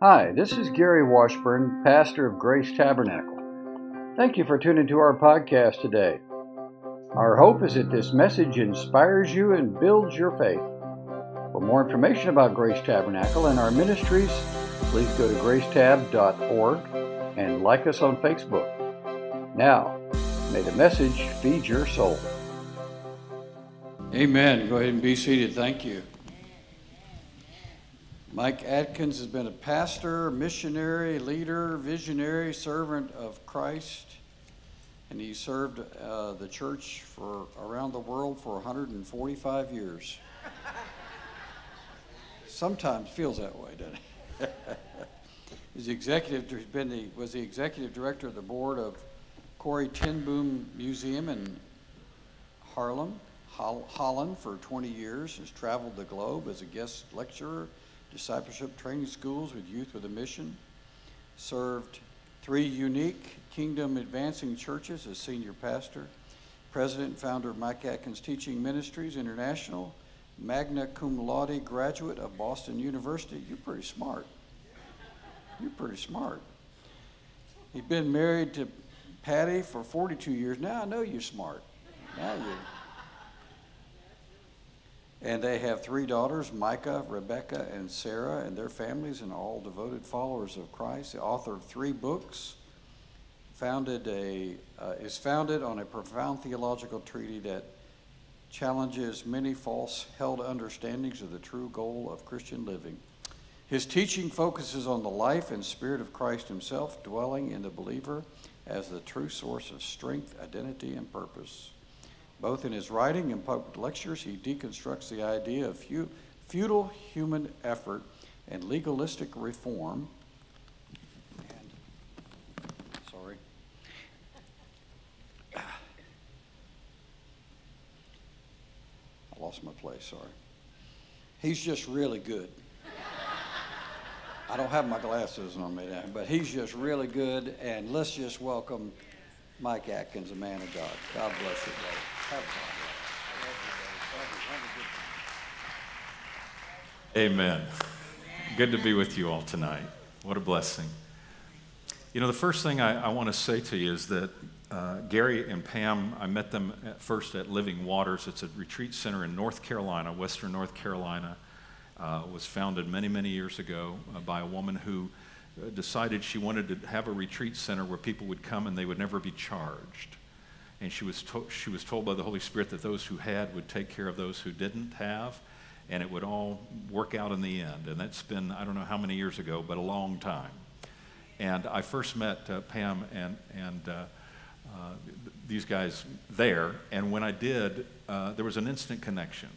Hi, this is Gary Washburn, pastor of Grace Tabernacle. Thank you for tuning to our podcast today. Our hope is that this message inspires you and builds your faith. For more information about Grace Tabernacle and our ministries, please go to gracetab.org and like us on Facebook. Now, may the message feed your soul. Amen. Go ahead and be seated. Thank you. Mike Atkins has been a pastor, missionary, leader, visionary, servant of Christ, and he served the church for around the world for 145 years. Sometimes feels that way, doesn't it? Was the executive director of the board of Corrie ten Boom Museum in Haarlem, Holland for 20 years. Has traveled the globe as a guest lecturer, discipleship training schools with youth with a mission. Served 3 unique kingdom advancing churches as senior pastor. President and founder of Mike Atkins Teaching Ministries International. Magna cum laude graduate of Boston University. You're pretty smart. You're pretty smart. He's been married to Patty for 42 years. Now I know you're smart. Now you. And they have 3 daughters, Micah, Rebecca, and Sarah, and their families, and all devoted followers of Christ. The author of 3 books, is founded on a profound theological treatise that challenges many false-held understandings of the true goal of Christian living. His teaching focuses on the life and spirit of Christ himself, dwelling in the believer as the true source of strength, identity, and purpose. Both in his writing and public lectures, he deconstructs the idea of futile human effort and legalistic reform. I lost my place, sorry. He's just really good. I don't have my glasses on me now, but he's just really good, and let's just welcome Mike Atkins, a man of God. God bless you, brother. Have fun. Amen. Good to be with you all tonight. What a blessing. You know, the first thing I want to say to you is that Gary and Pam, I met them first at Living Waters. It's a retreat center in North Carolina, Western North Carolina. Was founded many, many years ago by a woman who decided she wanted to have a retreat center where people would come and they would never be charged. And she was told by the Holy Spirit that those who had would take care of those who didn't have, and it would all work out in the end. And that's been, I don't know how many years ago, but a long time. And I first met Pam and these guys there, and when I did, there was an instant connection.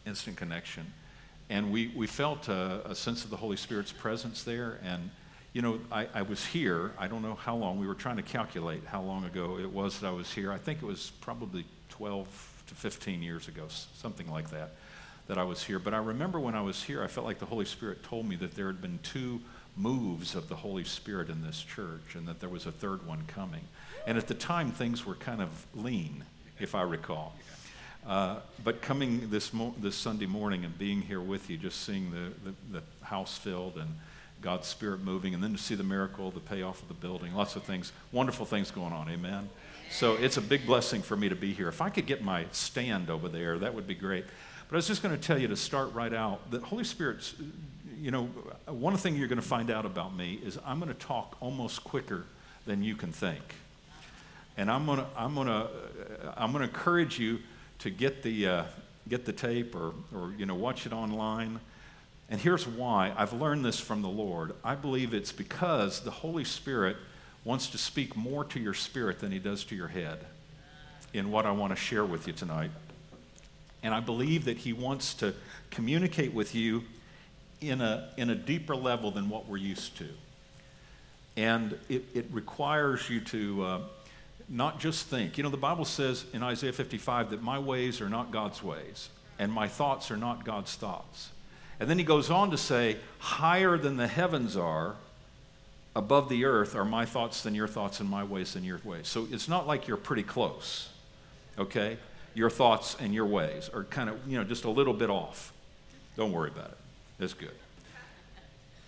And we felt a sense of the Holy Spirit's presence there. And, you know, I was here. I don't know how long. We were trying to calculate how long ago it was that I was here. I think it was probably 12 to 15 years ago, something like that I was here. But I remember when I was here, I felt like the Holy Spirit told me that there had been 2 moves of the Holy Spirit in this church and that there was a 3rd one coming. And at the time, things were kind of lean, if I recall. But coming this Sunday morning and being here with you, just seeing the house filled and God's Spirit moving, and then to see the miracle, the payoff of the building, lots of things, wonderful things going on, amen? So it's a big blessing for me to be here. If I could get my stand over there, that would be great. But I was just going to tell you to start right out that Holy Spirit's, you know, one thing you're going to find out about me is I'm going to talk almost quicker than you can think. And I'm going to encourage you to get the tape or you know, watch it online. And here's why. I've learned this from the Lord. I believe it's because the Holy Spirit wants to speak more to your spirit than he does to your head in what I want to share with you tonight. And I believe that he wants to communicate with you in a deeper level than what we're used to. And it requires you to not just think. You know, the Bible says in Isaiah 55 that my ways are not God's ways, and my thoughts are not God's thoughts. And then he goes on to say, higher than the heavens are, above the earth are my thoughts than your thoughts, and my ways than your ways. So it's not like you're pretty close, okay? Your thoughts and your ways are kind of, you know, just a little bit off. Don't worry about it. It's good.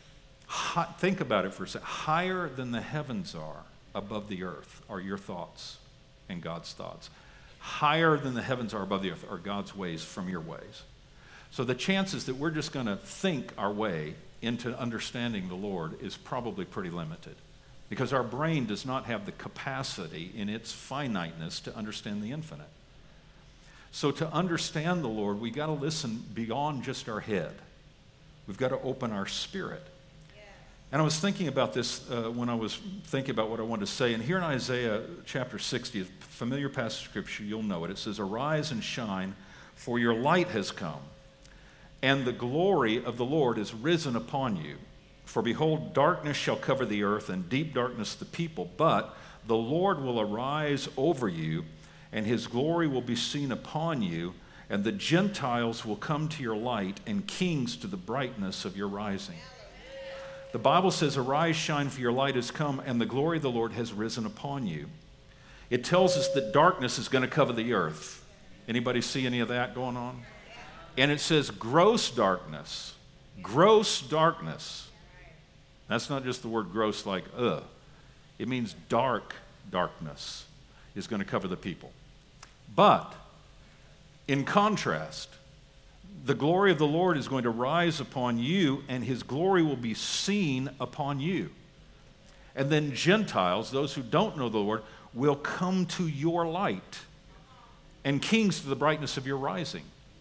Think about it for a second. Higher than the heavens are above the earth are your thoughts and God's thoughts. Higher than the heavens are above the earth are God's ways from your ways. So the chances that we're just going to think our way into understanding the Lord is probably pretty limited, because our brain does not have the capacity in its finiteness to understand the infinite. So to understand the Lord, we got to listen beyond just our head. We've got to open our spirit. And I was thinking about this when I was thinking about what I wanted to say. And here in Isaiah chapter 60, a familiar passage of Scripture, you'll know it. It says, "Arise and shine, for your light has come, and the glory of the Lord is risen upon you. For behold, darkness shall cover the earth, and deep darkness the people. But the Lord will arise over you, and his glory will be seen upon you, and the Gentiles will come to your light, and kings to the brightness of your rising." The Bible says, "Arise, shine, for your light has come, and the glory of the Lord has risen upon you." It tells us that darkness is going to cover the earth. Anybody see any of that going on? And it says gross darkness. Gross darkness. That's not just the word gross like, ugh. It means dark darkness is going to cover the people. But, in contrast, the glory of the Lord is going to rise upon you, and his glory will be seen upon you. And then Gentiles, those who don't know the Lord, will come to your light, and kings to the brightness of your rising.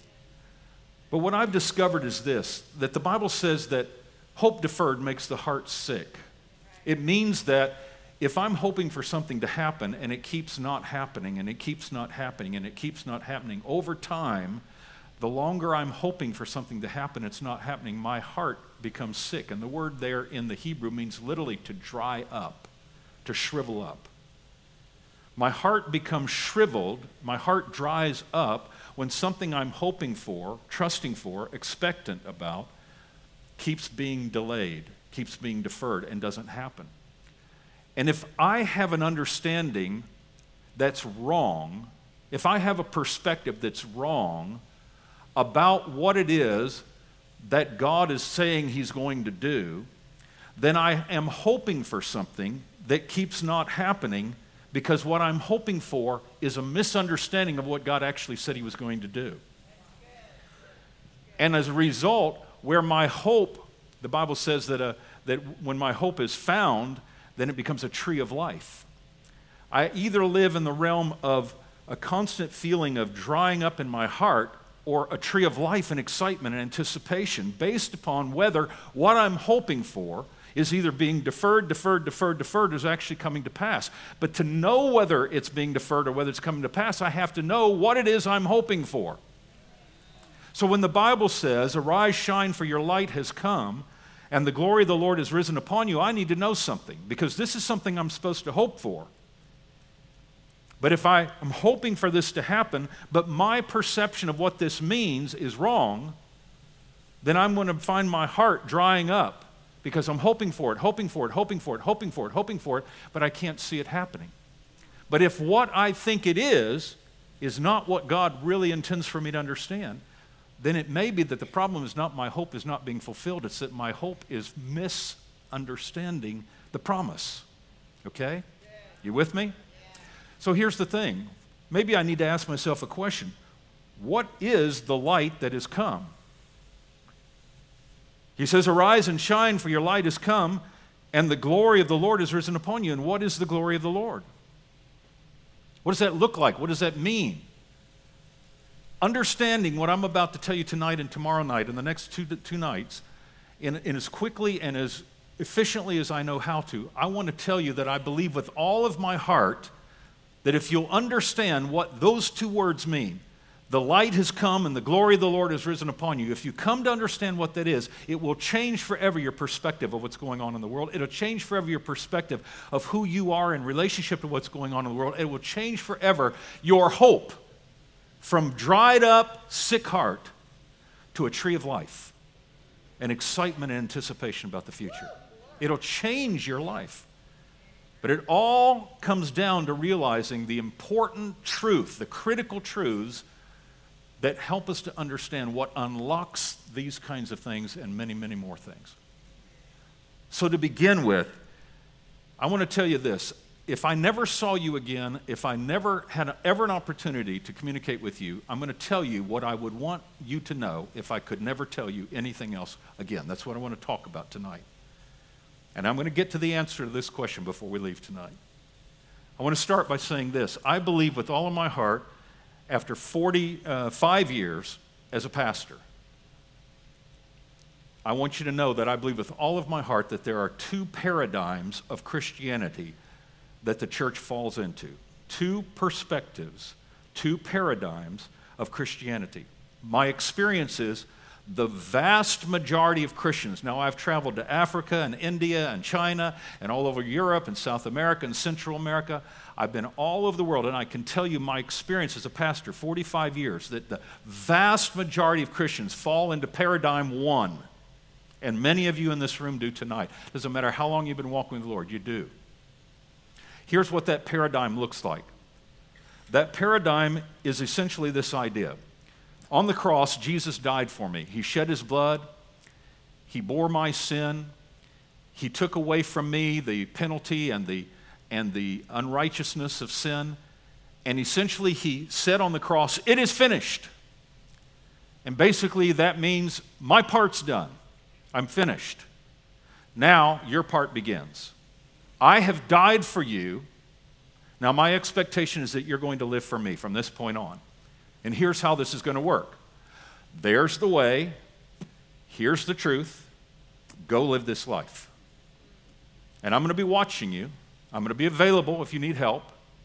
But what I've discovered is this, that the Bible says that hope deferred makes the heart sick. It means that if I'm hoping for something to happen and it keeps not happening, and it keeps not happening, and it keeps not happening, over time, the longer I'm hoping for something to happen, it's not happening, my heart becomes sick. And the word there in the Hebrew means literally to dry up, to shrivel up. My heart becomes shriveled, my heart dries up when something I'm hoping for, trusting for, expectant about, keeps being delayed, keeps being deferred, and doesn't happen. And if I have an understanding that's wrong, if I have a perspective that's wrong about what it is that God is saying he's going to do, then I am hoping for something that keeps not happening, because what I'm hoping for is a misunderstanding of what God actually said he was going to do. And as a result, where my hope, the Bible says that when my hope is found, then it becomes a tree of life. I either live in the realm of a constant feeling of drying up in my heart, or a tree of life and excitement and anticipation, based upon whether what I'm hoping for is either being deferred, or is actually coming to pass. But to know whether it's being deferred or whether it's coming to pass, I have to know what it is I'm hoping for. So when the Bible says, "Arise, shine, for your light has come, and the glory of the Lord is risen upon you," I need to know something, because this is something I'm supposed to hope for. But if I am hoping for this to happen, but my perception of what this means is wrong, then I'm going to find my heart drying up, because I'm hoping for it, but I can't see it happening. But if what I think it is not what God really intends for me to understand, then it may be that the problem is not my hope is not being fulfilled, it's that my hope is misunderstanding the promise. Okay? You with me? So here's the thing. Maybe I need to ask myself a question. What is the light that has come? He says, "Arise and shine, for your light has come, and the glory of the Lord is risen upon you." And what is the glory of the Lord? What does that look like? What does that mean? Understanding what I'm about to tell you tonight and tomorrow night and the next two nights, in as quickly and as efficiently as I know how to, I want to tell you that I believe with all of my heart that if you'll understand what those two words mean, the light has come and the glory of the Lord has risen upon you, if you come to understand what that is, it will change forever your perspective of what's going on in the world. It'll change forever your perspective of who you are in relationship to what's going on in the world. It will change forever your hope from dried up, sick heart to a tree of life and excitement and anticipation about the future. It'll change your life. But it all comes down to realizing the important truth, the critical truths that help us to understand what unlocks these kinds of things and many, many more things. So to begin with, I want to tell you this. If I never saw you again, if I never had ever an opportunity to communicate with you, I'm going to tell you what I would want you to know if I could never tell you anything else again. That's what I want to talk about tonight. And I'm going to get to the answer to this question before we leave tonight. I want to start by saying this. I believe with all of my heart, after 45 years as a pastor, I want you to know that I believe with all of my heart that there are two paradigms of Christianity that the church falls into. Two perspectives, two paradigms of Christianity. My experience is the vast majority of Christians, now I've traveled to Africa and India and China and all over Europe and South America and Central America. I've been all over the world, and I can tell you my experience as a pastor, 45 years, that the vast majority of Christians fall into paradigm one. And many of you in this room do tonight. Doesn't matter how long you've been walking with the Lord, you do. Here's what that paradigm looks like. That paradigm is essentially this idea. On the cross, Jesus died for me. He shed his blood. He bore my sin. He took away from me the penalty and the unrighteousness of sin. And essentially, he said on the cross, "It is finished." And basically, that means my part's done. I'm finished. Now, your part begins. I have died for you. Now, my expectation is that you're going to live for me from this point on. And here's how this is going to work. There's the way. Here's the truth. Go live this life. And I'm going to be watching you. I'm going to be available if you need help.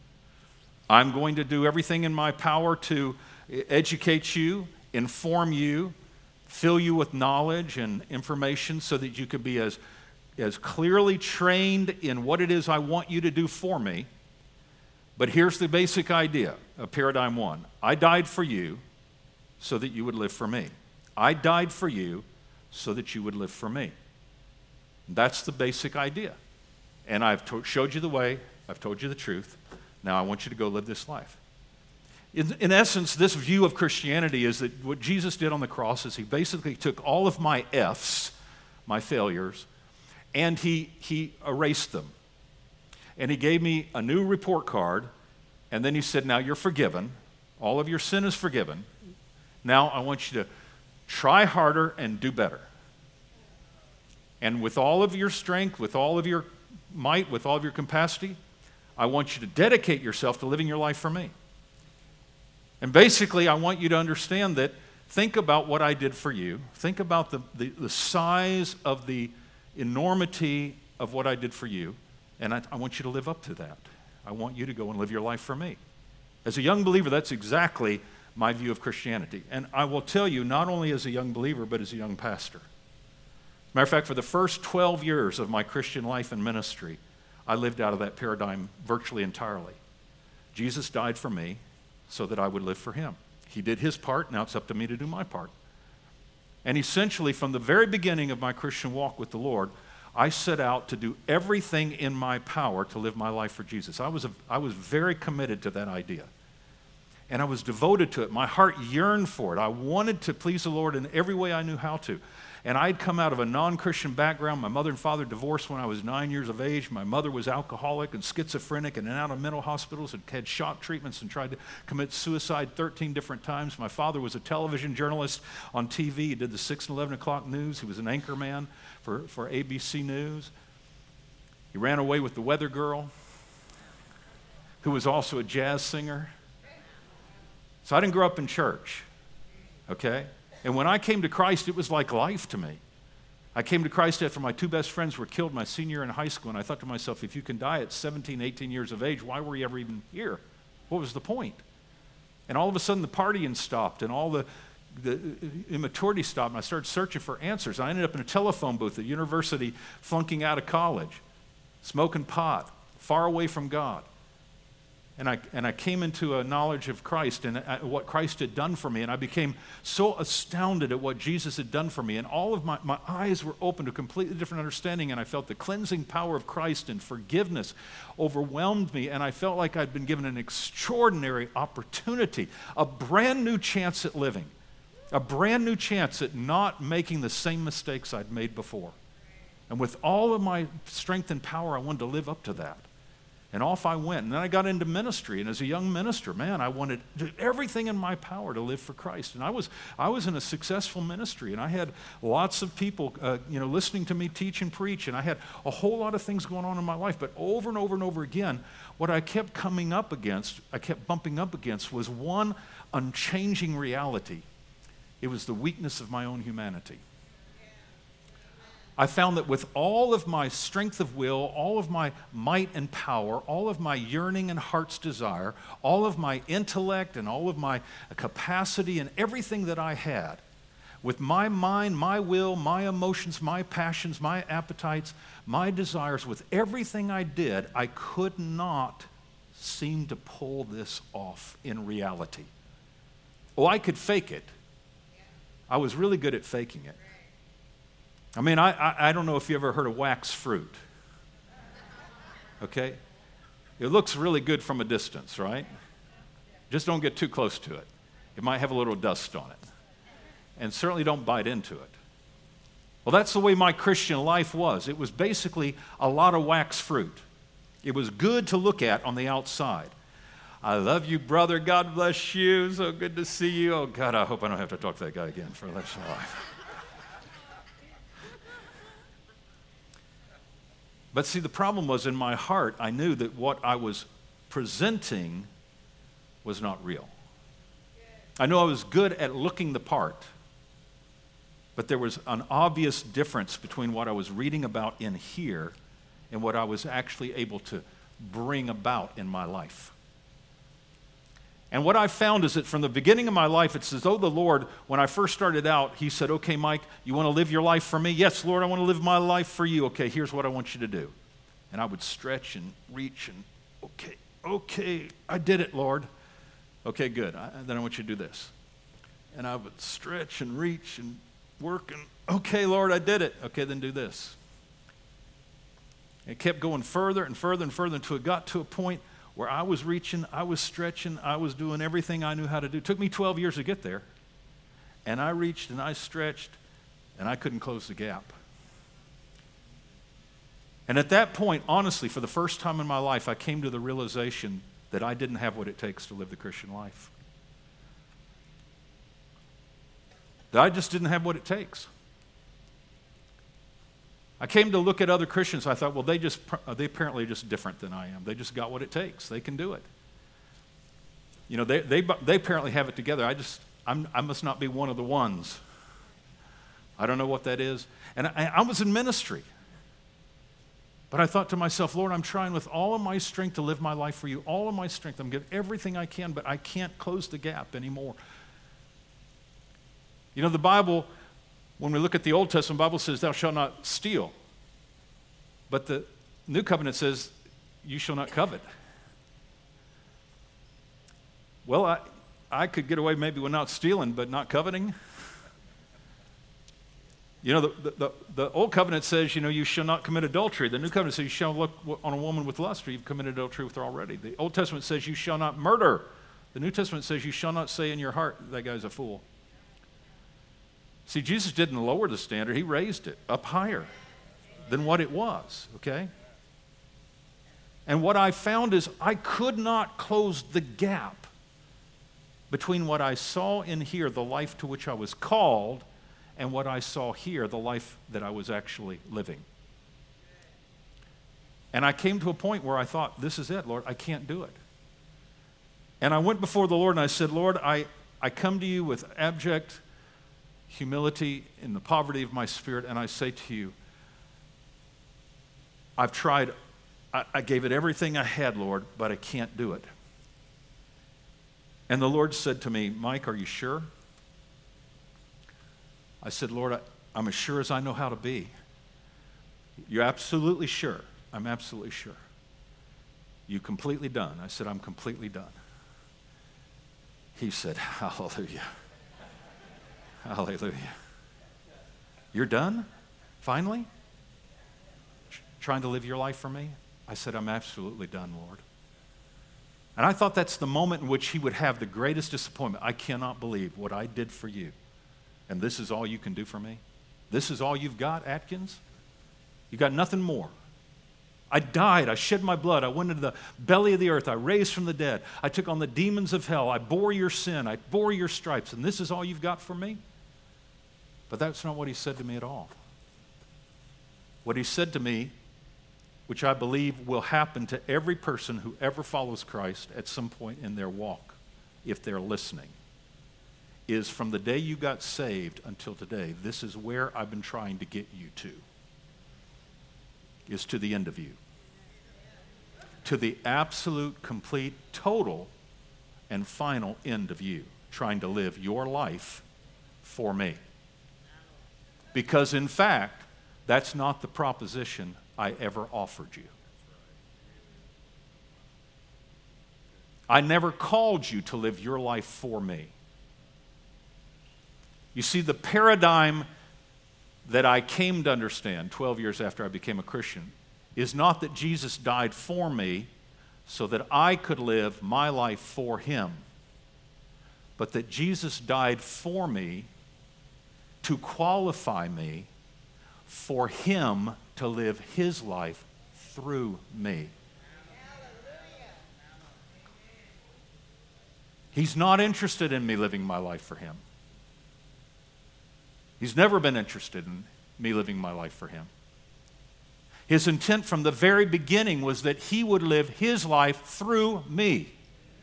I'm going to do everything in my power to educate you, inform you, fill you with knowledge and information so that you can be as clearly trained in what it is I want you to do for me. But here's the basic idea of paradigm one. I died for you so that you would live for me. I died for you so that you would live for me. That's the basic idea. And I've showed you the way. I've told you the truth. Now I want you to go live this life. In essence, this view of Christianity is that what Jesus did on the cross is he basically took all of my F's, my failures, and he erased them. And he gave me a new report card, and then he said, now you're forgiven. All of your sin is forgiven. Now I want you to try harder and do better. And with all of your strength, with all of your might, with all of your capacity, I want you to dedicate yourself to living your life for me. And basically, I want you to understand that, think about what I did for you. Think about the size of the enormity of what I did for you. And I want you to live up to that. I want you to go and live your life for me. As a young believer, that's exactly my view of Christianity. And I will tell you, not only as a young believer, but as a young pastor. Matter of fact, for the first 12 years of my Christian life and ministry, I lived out of that paradigm virtually entirely. Jesus died for me so that I would live for him. He did his part, now it's up to me to do my part. And essentially, from the very beginning of my Christian walk with the Lord, I set out to do everything in my power to live my life for Jesus. I was very committed to that idea. And I was devoted to it. My heart yearned for it. I wanted to please the Lord in every way I knew how to. And I'd come out of a non-Christian background. My mother and father divorced when I was 9 years of age. My mother was alcoholic and schizophrenic and in and out of mental hospitals and had shock treatments and tried to commit suicide 13 different times. My father was a television journalist on TV. He did the 6 and 11 o'clock news. He was an anchor man for ABC News. He ran away with the weather girl, who was also a jazz singer. So I didn't grow up in church, okay? And when I came to Christ, it was like life to me. I came to Christ after my two best friends were killed my senior year in high school, and I thought to myself, if you can die at 17, 18 years of age, why were you ever even here? What was the point? And all of a sudden, the partying stopped, and all the immaturity stopped, and I started searching for answers. I ended up in a telephone booth at university, flunking out of college, smoking pot, far away from God. And I came into a knowledge of Christ and what Christ had done for me, and I became so astounded at what Jesus had done for me, and all of my eyes were open to a completely different understanding, and I felt the cleansing power of Christ and forgiveness overwhelmed me, and I felt like I'd been given an extraordinary opportunity, a brand new chance at living, a brand new chance at not making the same mistakes I'd made before. And with all of my strength and power, I wanted to live up to that. And off I went. And then I got into ministry. And as a young minister, man, I wanted to do everything in my power to live for Christ. And I was in a successful ministry. And I had lots of people, listening to me teach and preach. And I had a whole lot of things going on in my life. But over and over and over again, what I kept bumping up against was one unchanging reality. It was the weakness of my own humanity. I found that with all of my strength of will, all of my might and power, all of my yearning and heart's desire, all of my intellect and all of my capacity and everything that I had, with my mind, my will, my emotions, my passions, my appetites, my desires, with everything I did, I could not seem to pull this off in reality. Oh, I could fake it. I was really good at faking it. I mean, I don't know if you ever heard of wax fruit, okay? It looks really good from a distance, right? Just don't get too close to it. It might have a little dust on it. And certainly don't bite into it. Well, that's the way my Christian life was. It was basically a lot of wax fruit. It was good to look at on the outside. I love you, brother. God bless you. So good to see you. Oh, God, I hope I don't have to talk to that guy again for the rest of my life. But see, the problem was in my heart, I knew that what I was presenting was not real. I knew I was good at looking the part, but there was an obvious difference between what I was reading about in here and what I was actually able to bring about in my life. And what I found is that from the beginning of my life, it's as though the Lord, when I first started out, He said, okay, Mike, you want to live your life for me? Yes, Lord, I want to live my life for you. Okay, here's what I want you to do. And I would stretch and reach and, okay, I did it, Lord. Okay, good. Then I want you to do this. And I would stretch and reach and work and, okay, Lord, I did it. Okay, then do this. It kept going further and further and further until it got to a point where I was reaching, I was stretching, I was doing everything I knew how to do. It took me 12 years to get there. And I reached and I stretched, and I couldn't close the gap. And at that point, honestly, for the first time in my life, I came to the realization that I didn't have what it takes to live the Christian life. That I just didn't have what it takes. I came to look at other Christians. I thought, well, they apparently are just different than I am. They just got what it takes. They can do it. You know, they apparently have it together. I must not be one of the ones. I don't know what that is. And I was in ministry. But I thought to myself, Lord, I'm trying with all of my strength to live my life for you. All of my strength. I'm giving everything I can, but I can't close the gap anymore. You know, the Bible, when we look at the Old Testament, the Bible says, thou shalt not steal. But the New Covenant says, you shall not covet. Well, I could get away maybe with not stealing, but not coveting. You know, the Old Covenant says, you shall not commit adultery. The New Covenant says you shall look on a woman with lust, or you've committed adultery with her already. The Old Testament says you shall not murder. The New Testament says you shall not say in your heart, that guy's a fool. See, Jesus didn't lower the standard. He raised it up higher than what it was, okay? And what I found is I could not close the gap between what I saw in here, the life to which I was called, and what I saw here, the life that I was actually living. And I came to a point where I thought, this is it, Lord, I can't do it. And I went before the Lord and I said, Lord, I come to you with abject humility in the poverty of my spirit, and I say to you, I've tried, I gave it everything I had, Lord, but I can't do it. And the Lord said to me, Mike, are you sure? I said, Lord, I'm as sure as I know how to be. You're absolutely sure? I'm absolutely sure. You completely done? I said, I'm completely done. He said, hallelujah. Hallelujah. You're done? Finally? Trying to live your life for me? I said, I'm absolutely done, Lord. And I thought that's the moment in which He would have the greatest disappointment. I cannot believe what I did for you. And this is all you can do for me? This is all you've got, Atkins? You got nothing more. I died. I shed my blood. I went into the belly of the earth. I raised from the dead. I took on the demons of hell. I bore your sin. I bore your stripes. And this is all you've got for me? But that's not what he said to me at all. What he said to me, which I believe will happen to every person who ever follows Christ at some point in their walk, if they're listening, is from the day you got saved until today, this is where I've been trying to get you to, is to the end of you. To the absolute, complete, total, and final end of you, trying to live your life for me. Because in fact, that's not the proposition I ever offered you. I never called you to live your life for me. You see, the paradigm that I came to understand 12 years after I became a Christian is not that Jesus died for me so that I could live my life for him, but that Jesus died for me to qualify me for him to live his life through me. He's not interested in me living my life for him. He's never been interested in me living my life for him. His intent from the very beginning was that he would live his life through me.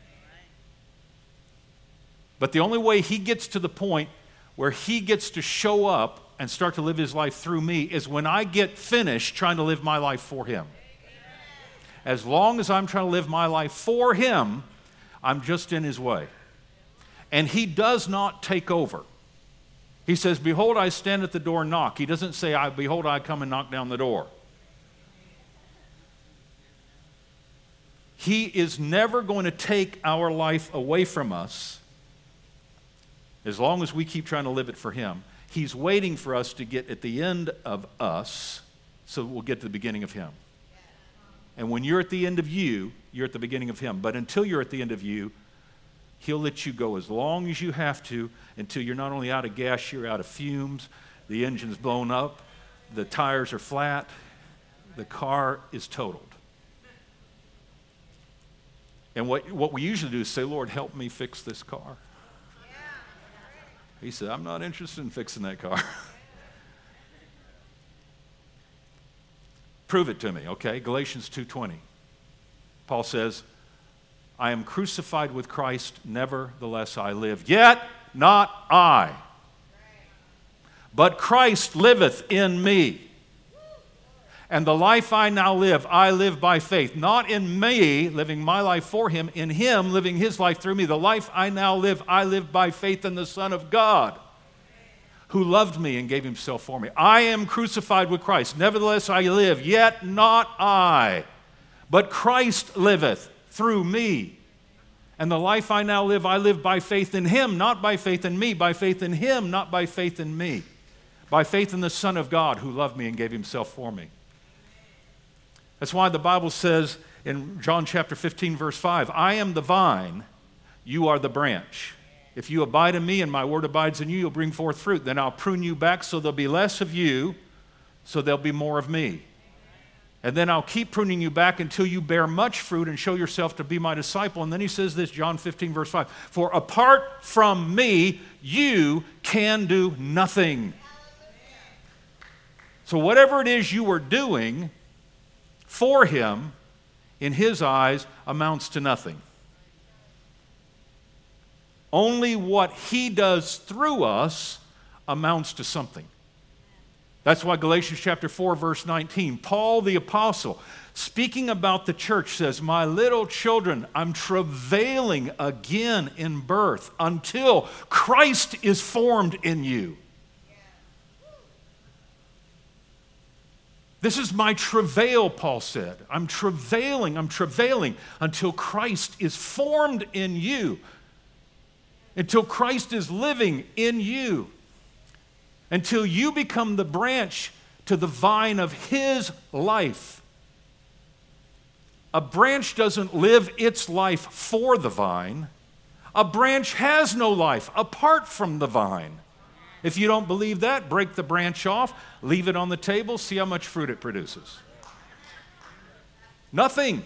But the only way he gets to the point where he gets to show up and start to live his life through me is when I get finished trying to live my life for him. As long as I'm trying to live my life for him, I'm just in his way. And he does not take over. He says, behold, I stand at the door and knock. He doesn't say, behold, I come and knock down the door. He is never going to take our life away from us as long as we keep trying to live it for him. He's waiting for us to get at the end of us so we'll get to the beginning of him. And when you're at the end of you, you're at the beginning of him. But until you're at the end of you, he'll let you go as long as you have to until you're not only out of gas, you're out of fumes, the engine's blown up, the tires are flat, the car is totaled. And what we usually do is say, Lord, help me fix this car. He said, I'm not interested in fixing that car. Prove it to me, okay? Galatians 2:20. Paul says, I am crucified with Christ, nevertheless I live. Yet not I, but Christ liveth in me. And the life I now live, I live by faith. Not in me, living my life for him, in him, living his life through me. The life I now live, I live by faith in the Son of God, who loved me and gave himself for me. I am crucified with Christ. Nevertheless I live, yet not I, but Christ liveth through me. And the life I now live, I live by faith in him, not by faith in me, by faith in him, not by faith in me, by faith in the Son of God who loved me and gave himself for me. That's why the Bible says in John chapter 15, verse 5, I am the vine, you are the branch. If you abide in me and my word abides in you, you'll bring forth fruit. Then I'll prune you back so there'll be less of you, so there'll be more of me. And then I'll keep pruning you back until you bear much fruit and show yourself to be my disciple. And then he says this, John 15, verse 5, for apart from me, you can do nothing. So whatever it is you are doing for him, in his eyes, amounts to nothing. Only what he does through us amounts to something. That's why Galatians chapter 4, verse 19, Paul the apostle, speaking about the church, says, my little children, I'm travailing again in birth until Christ is formed in you. This is my travail, Paul said. I'm travailing until Christ is formed in you, until Christ is living in you, until you become the branch to the vine of his life. A branch doesn't live its life for the vine. A branch has no life apart from the vine. If you don't believe that, break the branch off, leave it on the table, see how much fruit it produces. Nothing.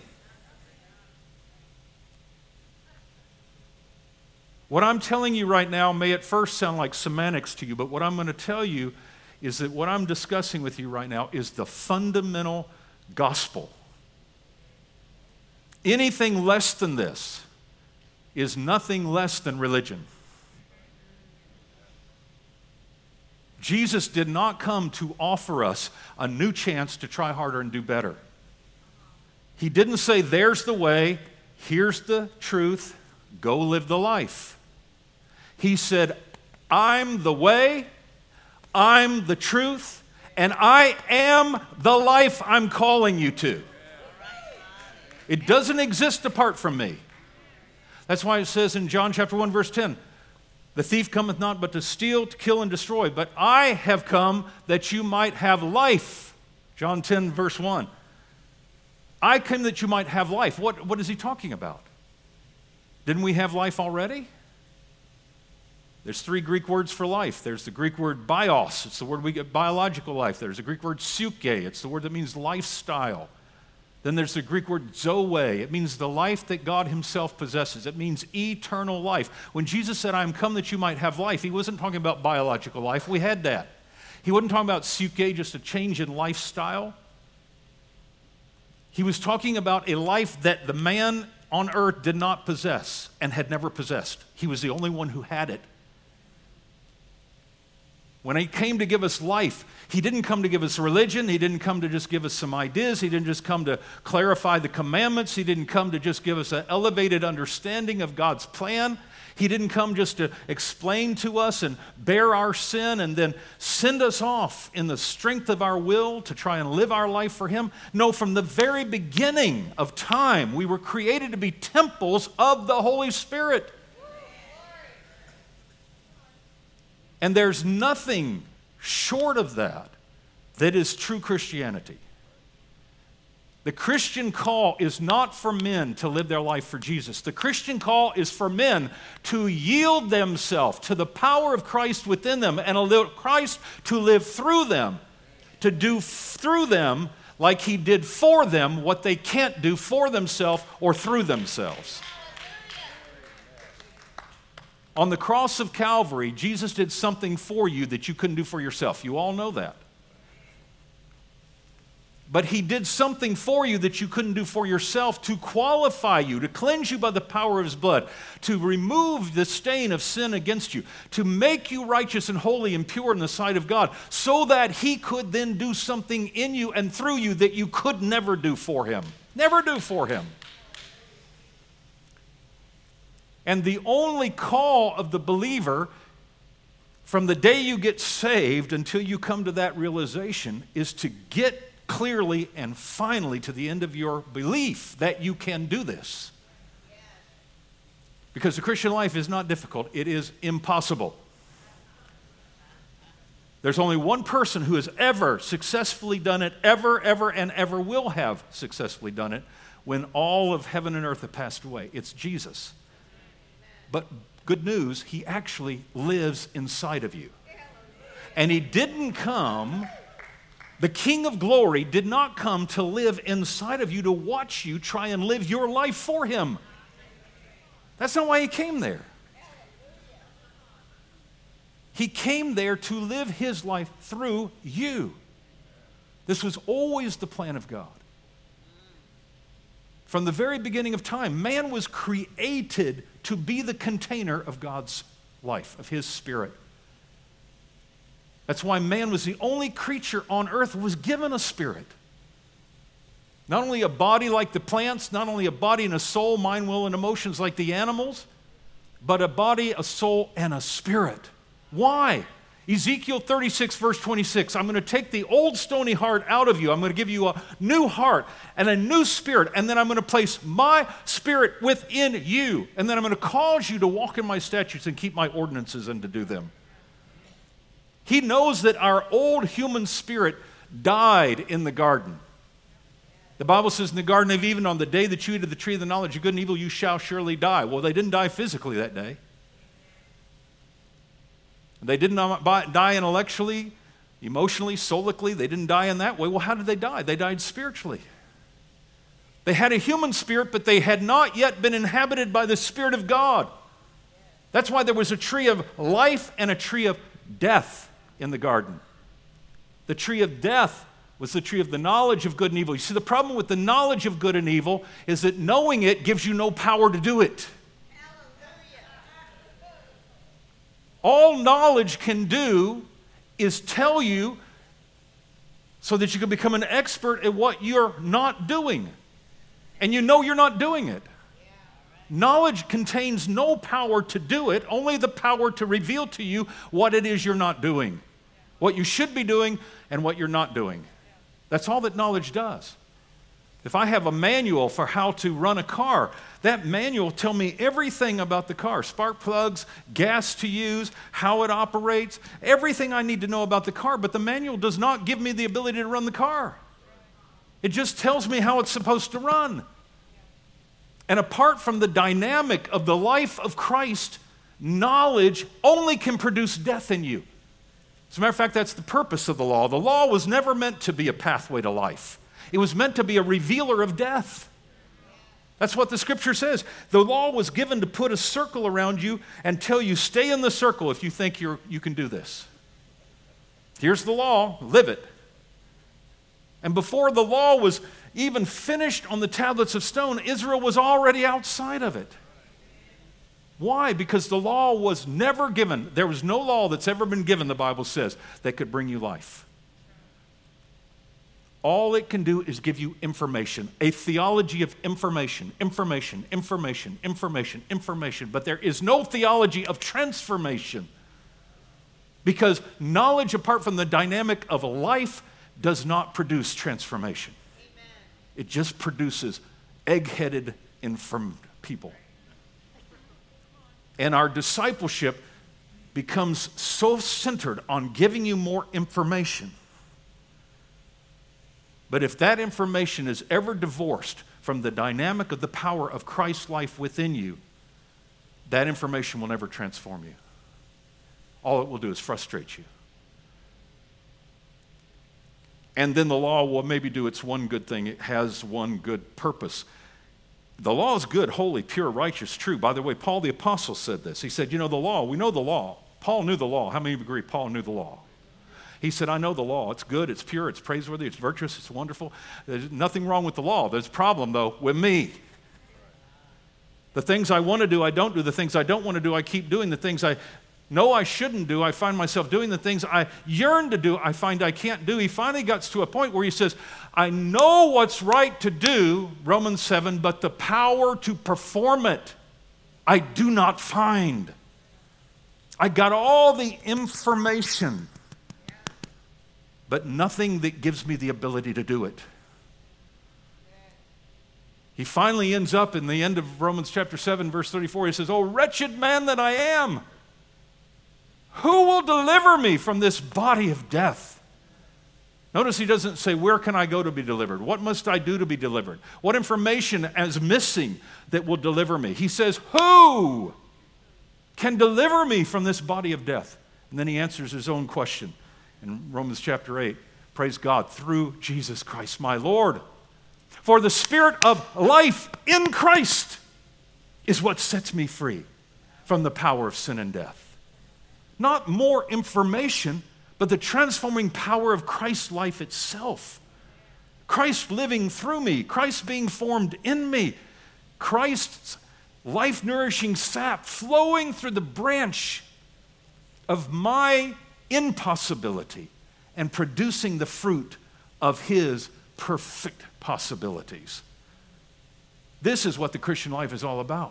What I'm telling you right now may at first sound like semantics to you, but what I'm going to tell you is that what I'm discussing with you right now is the fundamental gospel. Anything less than this is nothing less than religion. Jesus did not come to offer us a new chance to try harder and do better. He didn't say, there's the way, here's the truth, go live the life. He said, I'm the way, I'm the truth, and I am the life I'm calling you to. It doesn't exist apart from me. That's why it says in John chapter 1, verse 10, the thief cometh not but to steal, to kill, and destroy. But I have come that you might have life. John 10, verse 1. I came that you might have life. What is he talking about? Didn't we have life already? There's 3 Greek words for life. There's the Greek word bios. It's the word we get biological life. There's the Greek word psyche. It's the word that means lifestyle. Then there's the Greek word zoe. It means the life that God himself possesses. It means eternal life. When Jesus said, I am come that you might have life, he wasn't talking about biological life. We had that. He wasn't talking about psyche, just a change in lifestyle. He was talking about a life that the man on earth did not possess and had never possessed. He was the only one who had it. When he came to give us life, he didn't come to give us religion. He didn't come to just give us some ideas. He didn't just come to clarify the commandments. He didn't come to just give us an elevated understanding of God's plan. He didn't come just to explain to us and bear our sin and then send us off in the strength of our will to try and live our life for him. No, from the very beginning of time, we were created to be temples of the Holy Spirit. And there's nothing short of that that is true Christianity. The Christian call is not for men to live their life for Jesus. The Christian call is for men to yield themselves to the power of Christ within them and allow Christ to live through them, to do through them like he did for them what they can't do for themselves or through themselves. On the cross of Calvary, Jesus did something for you that you couldn't do for yourself. You all know that. But he did something for you that you couldn't do for yourself to qualify you, to cleanse you by the power of his blood, to remove the stain of sin against you, to make you righteous and holy and pure in the sight of God, so that he could then do something in you and through you that you could never do for him. Never do for him. And the only call of the believer from the day you get saved until you come to that realization is to get clearly and finally to the end of your belief that you can do this. Because the Christian life is not difficult, it is impossible. There's only one person who has ever successfully done it, ever, and ever will have successfully done it when all of heaven and earth have passed away. It's Jesus. But good news, he actually lives inside of you. And he didn't come, the King of Glory did not come to live inside of you to watch you try and live your life for him. That's not why he came there. He came there to live his life through you. This was always the plan of God. From the very beginning of time, man was created to be the container of God's life, of his spirit. That's why man was the only creature on earth who was given a spirit. Not only a body like the plants, not only a body and a soul, mind, will, and emotions like the animals, but a body, a soul, and a spirit. Why? Ezekiel 36, verse 26, I'm going to take the old stony heart out of you. I'm going to give you a new heart and a new spirit, and then I'm going to place my spirit within you, and then I'm going to cause you to walk in my statutes and keep my ordinances and to do them. He knows that our old human spirit died in the garden. The Bible says in the Garden of Eden, on the day that you eat of the tree of the knowledge of good and evil, you shall surely die. Well, they didn't die physically that day. They did not die intellectually, emotionally, soulically. They didn't die in that way. Well, how did they die? They died spiritually. They had a human spirit, but they had not yet been inhabited by the Spirit of God. That's why there was a tree of life and a tree of death in the garden. The tree of death was the tree of the knowledge of good and evil. You see, the problem with the knowledge of good and evil is that knowing it gives you no power to do it. All knowledge can do is tell you so that you can become an expert at what you're not doing. And you know you're not doing it. Knowledge contains no power to do it, only the power to reveal to you what it is you're not doing, what you should be doing and what you're not doing. That's all that knowledge does. If I have a manual for how to run a car, that manual will tell me everything about the car, spark plugs, gas to use, how it operates, everything I need to know about the car, but the manual does not give me the ability to run the car. It just tells me how it's supposed to run. And apart from the dynamic of the life of Christ, knowledge only can produce death in you. As a matter of fact, that's the purpose of the law. The law was never meant to be a pathway to life. It was meant to be a revealer of death. That's what the scripture says. The law was given to put a circle around you and tell you, stay in the circle if you think you can do this. Here's the law, live it. And before the law was even finished on the tablets of stone, Israel was already outside of it. Why? Because the law was never given. There was no law that's ever been given, the Bible says, that could bring you life. All it can do is give you information, a theology of information. But there is no theology of transformation. Because knowledge apart from the dynamic of life does not produce transformation. Amen. It just produces egg-headed, infirm people. And our discipleship becomes so centered on giving you more information. But if that information is ever divorced from the dynamic of the power of Christ's life within you, that information will never transform you. All it will do is frustrate you. And then the law will maybe do its one good thing. It has one good purpose. The law is good, holy, pure, righteous, true. By the way, Paul the Apostle said this. He said, you know, the law, we know the law. Paul knew the law. How many of you agree Paul knew the law? He said, I know the law. It's good, it's pure, it's praiseworthy, it's virtuous, it's wonderful. There's nothing wrong with the law. There's a problem, though, with me. The things I want to do, I don't do. The things I don't want to do, I keep doing. The things I know I shouldn't do, I find myself doing. The things I yearn to do, I find I can't do. He finally got to a point where he says, I know what's right to do, Romans 7, but the power to perform it, I do not find. I got all the information, but nothing that gives me the ability to do it. He finally ends up in the end of Romans chapter 7, verse 34. He says, oh, wretched man that I am, who will deliver me from this body of death? Notice he doesn't say, where can I go to be delivered? What must I do to be delivered? What information is missing that will deliver me? He says, who can deliver me from this body of death? And then he answers his own question in Romans chapter 8. Praise God, through Jesus Christ, my Lord. For the spirit of life in Christ is what sets me free from the power of sin and death. Not more information, but the transforming power of Christ's life itself. Christ living through me, Christ being formed in me, Christ's life-nourishing sap flowing through the branch of my impossibility and producing the fruit of his perfect possibilities. This is what the Christian life is all about.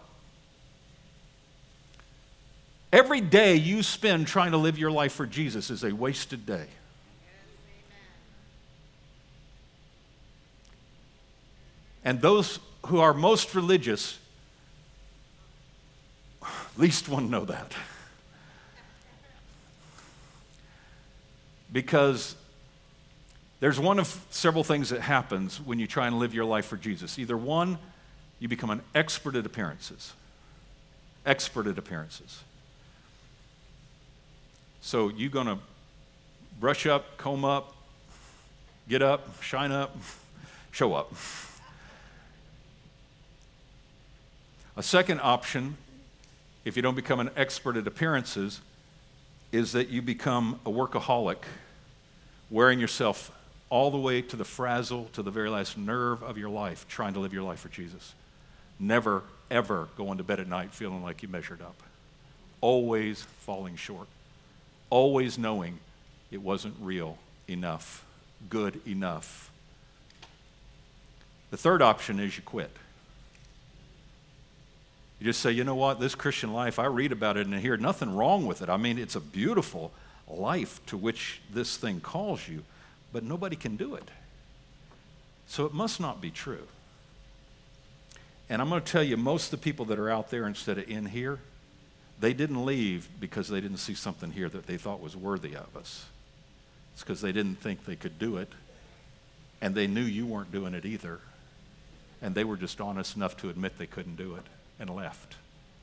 Every day you spend trying to live your life for Jesus is a wasted day. And those who are most religious least want to know that. Because there's one of several things that happens when you try and live your life for Jesus. Either one, you become an expert at appearances. Expert at appearances. So you're going to brush up, comb up, get up, shine up, show up. A second option, if you don't become an expert at appearances, is that you become a workaholic, wearing yourself all the way to the frazzle, to the very last nerve of your life, trying to live your life for Jesus. Never, ever going to bed at night feeling like you measured up. Always falling short. Always knowing it wasn't real enough, good enough. The third option is you quit. You just say, you know what, this Christian life, I read about it and I hear nothing wrong with it. I mean, it's a beautiful life to which this thing calls you, but nobody can do it. So it must not be true. And I'm going to tell you, most of the people that are out there instead of in here, they didn't leave because they didn't see something here that they thought was worthy of us. It's because they didn't think they could do it, and they knew you weren't doing it either, and they were just honest enough to admit they couldn't do it and left.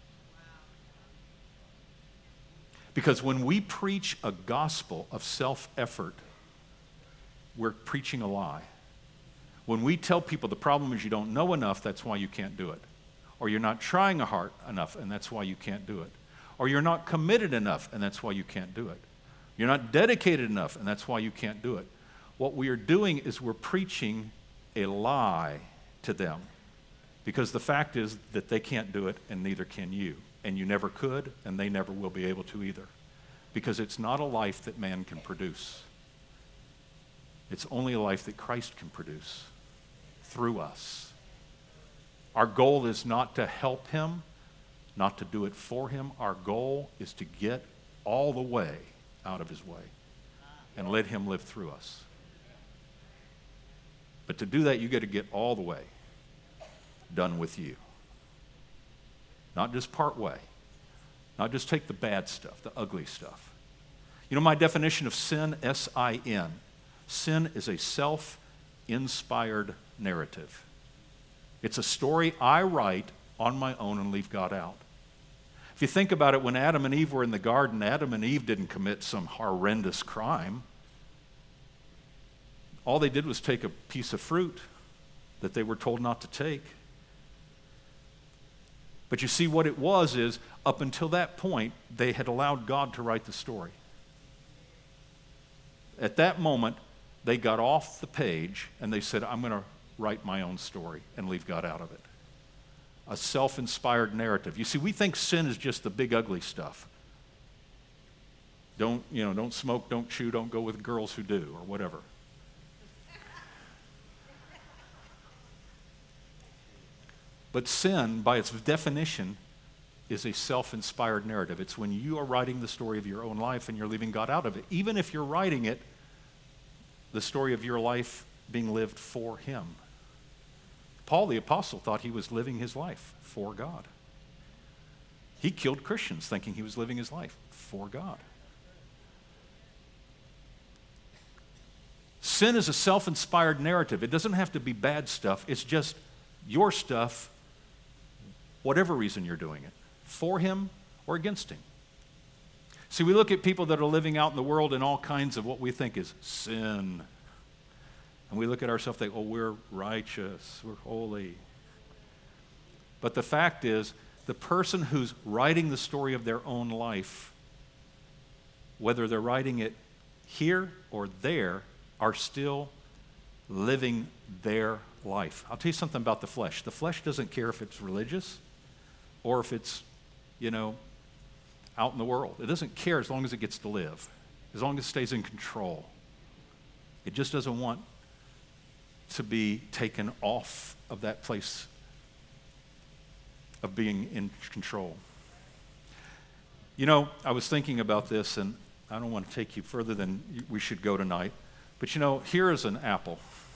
Because when we preach a gospel of self-effort, we're preaching a lie. When we tell people the problem is you don't know enough, that's why you can't do it. Or you're not trying hard enough, and that's why you can't do it. Or you're not committed enough, and that's why you can't do it. You're not dedicated enough, and that's why you can't do it. What we are doing is we're preaching a lie to them. Because the fact is that they can't do it, and neither can you. And you never could, and they never will be able to either. Because it's not a life that man can produce. It's only a life that Christ can produce through us. Our goal is not to help him, not to do it for him. Our goal is to get all the way out of his way and let him live through us. But to do that, you got to get all the way done with you. Not just part way. Not just take the bad stuff, the ugly stuff. You know my definition of sin? S-I-N. Sin is a self-inspired narrative. It's a story I write on my own and leave God out. If you think about it, when Adam and Eve were in the garden, Adam and Eve didn't commit some horrendous crime. All they did was take a piece of fruit that they were told not to take. But you see, what it was is, up until that point, they had allowed God to write the story. At that moment, they got off the page and they said, I'm going to write my own story and leave God out of it. A self-inspired narrative. You see, we think sin is just the big ugly stuff. Don't smoke, don't chew, don't go with girls who do, or whatever. But sin, by its definition, is a self-inspired narrative. It's when you are writing the story of your own life and you're leaving God out of it. Even if you're writing it, the story of your life being lived for him. Paul the apostle thought he was living his life for God. He killed Christians thinking he was living his life for God. Sin is a self-inspired narrative. It doesn't have to be bad stuff. It's just your stuff, whatever reason you're doing it, for him or against him. See, we look at people that are living out in the world in all kinds of what we think is sin. And we look at ourselves and think, oh, we're righteous, we're holy. But the fact is, the person who's writing the story of their own life, whether they're writing it here or there, are still living their life. I'll tell you something about the flesh. The flesh doesn't care if it's religious or if it's, out in the world. It doesn't care as long as it gets to live, as long as it stays in control. It just doesn't want to be taken off of that place of being in control. I was thinking about this, and I don't want to take you further than we should go tonight, but here is an apple.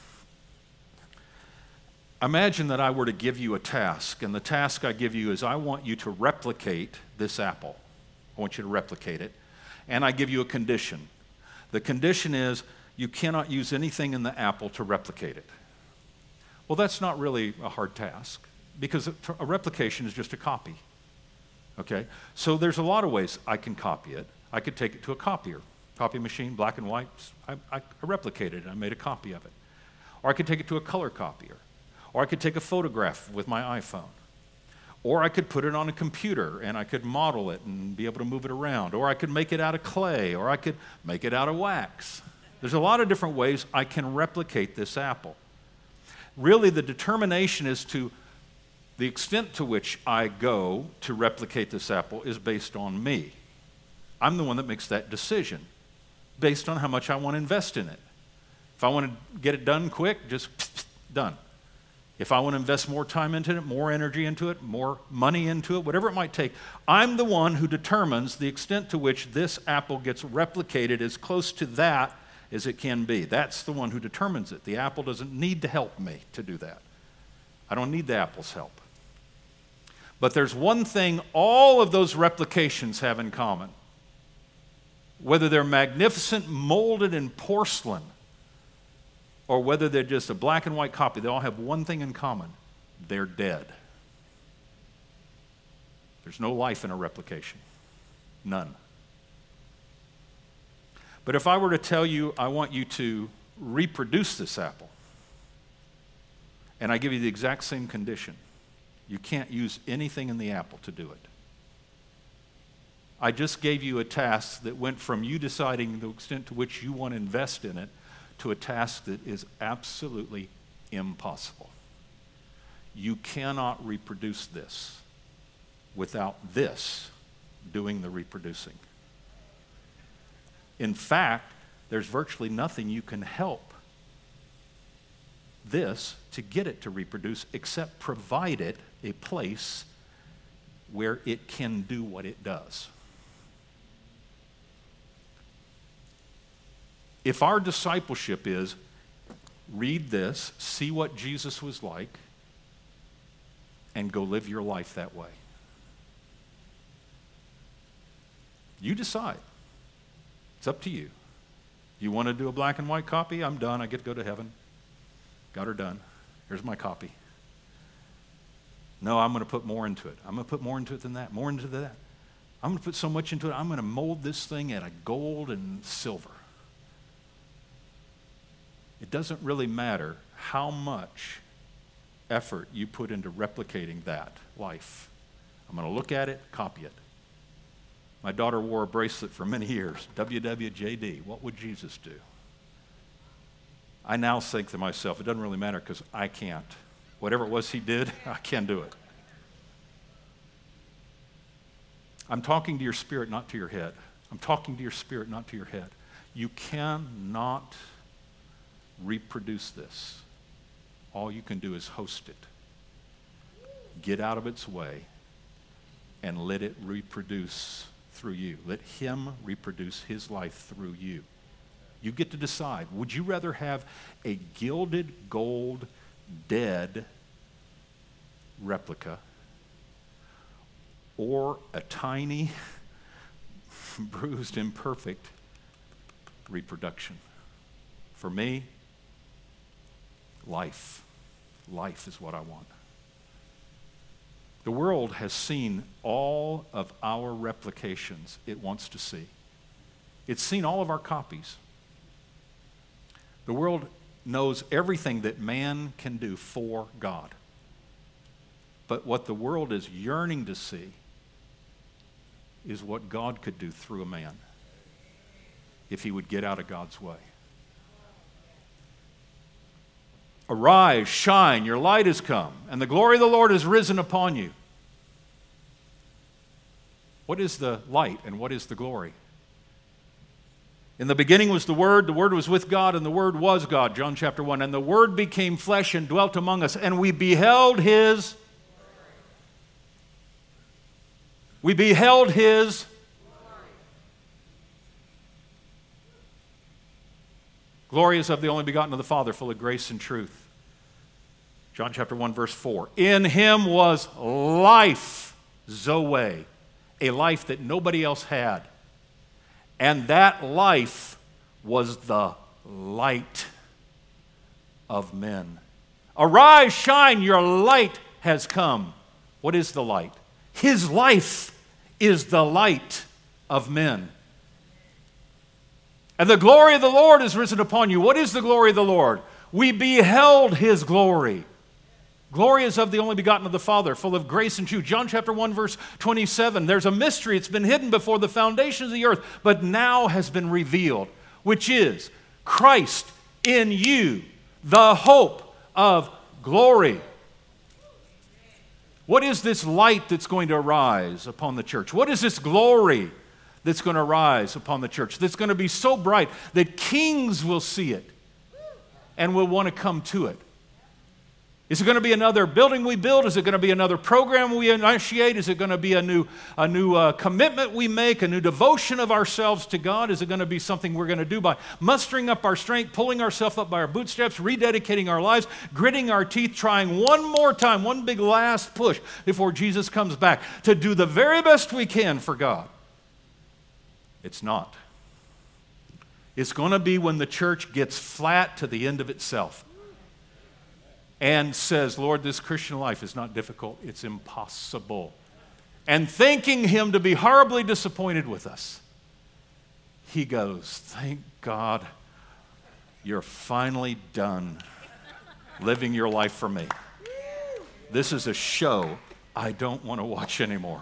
Imagine that I were to give you a task, and the task I give you is I want you to replicate this apple. I want you to replicate it. And I give you a condition. The condition is you cannot use anything in the apple to replicate it. Well, that's not really a hard task because a replication is just a copy. Okay? So there's a lot of ways I can copy it. I could take it to a copier, copy machine, black and white. I replicated it. I made a copy of it. Or I could take it to a color copier. Or I could take a photograph with my iPhone. Or I could put it on a computer and I could model it and be able to move it around. Or I could make it out of clay. Or I could make it out of wax. There's a lot of different ways I can replicate this apple. Really, the determination as to the extent to which I go to replicate this apple is based on me. I'm the one that makes that decision based on how much I want to invest in it. If I want to get it done quick, just done. If I want to invest more time into it, more energy into it, more money into it, whatever it might take, I'm the one who determines the extent to which this apple gets replicated as close to that as it can be. That's the one who determines it. The apple doesn't need to help me to do that. I don't need the apple's help. But there's one thing all of those replications have in common. Whether they're magnificent, molded in porcelain, or whether they're just a black and white copy, they all have one thing in common. They're dead. There's no life in a replication. None. But if I were to tell you, I want you to reproduce this apple, and I give you the exact same condition, you can't use anything in the apple to do it. I just gave you a task that went from you deciding the extent to which you want to invest in it to a task that is absolutely impossible. You cannot reproduce this without this doing the reproducing. In fact, there's virtually nothing you can help this to get it to reproduce except provide it a place where it can do what it does. If our discipleship is read this, see what Jesus was like, and go live your life that way. You decide. It's up to you. You want to do a black and white copy? I'm done. I get to go to heaven. Got her done. Here's my copy. No, I'm going to put more into it. I'm going to put more into it than that, more into that. I'm going to put so much into it, I'm going to mold this thing out of gold and silver. It doesn't really matter how much effort you put into replicating that life. I'm going to look at it, copy it. My daughter wore a bracelet for many years, WWJD. What would Jesus do? I now think to myself, it doesn't really matter because I can't. Whatever it was he did, I can't do it. I'm talking to your spirit, not to your head. I'm talking to your spirit, not to your head. You cannot reproduce this. All you can do is host it. Get out of its way and let it reproduce through you. Let him reproduce his life through you. You get to decide. Would you rather have a gilded gold dead replica or a tiny bruised imperfect reproduction? For me, life. Life is what I want. The world has seen all of our replications it wants to see. It's seen all of our copies. The world knows everything that man can do for God. But what the world is yearning to see is what God could do through a man if he would get out of God's way. Arise, shine, your light has come, and the glory of the Lord has risen upon you. What is the light and what is the glory? In the beginning was the Word was with God, and the Word was God, John chapter 1. And the Word became flesh and dwelt among us, and we beheld His glory is of the only begotten of the Father, full of grace and truth. John chapter 1, verse 4. In Him was life, Zoe, a life that nobody else had. And that life was the light of men. Arise, shine, your light has come. What is the light? His life is the light of men. And the glory of the Lord is risen upon you. What is the glory of the Lord? We beheld his glory. Glory is of the only begotten of the Father, full of grace and truth. John chapter 1, verse 27. There's a mystery. It's been hidden before the foundations of the earth, but now has been revealed, which is Christ in you, the hope of glory. What is this light that's going to arise upon the church? What is this glory that's going to rise upon the church? That's going to be so bright that kings will see it and will want to come to it. Is it going to be another building we build? Is it going to be another program we initiate? Is it going to be a new commitment we make, a new devotion of ourselves to God? Is it going to be something we're going to do by mustering up our strength, pulling ourselves up by our bootstraps, rededicating our lives, gritting our teeth, trying one more time, one big last push before Jesus comes back to do the very best we can for God? It's not. It's going to be when the church gets flat to the end of itself and says, Lord, this Christian life is not difficult, it's impossible. And thanking him to be horribly disappointed with us, he goes, thank God you're finally done living your life for me. This is a show I don't want to watch anymore.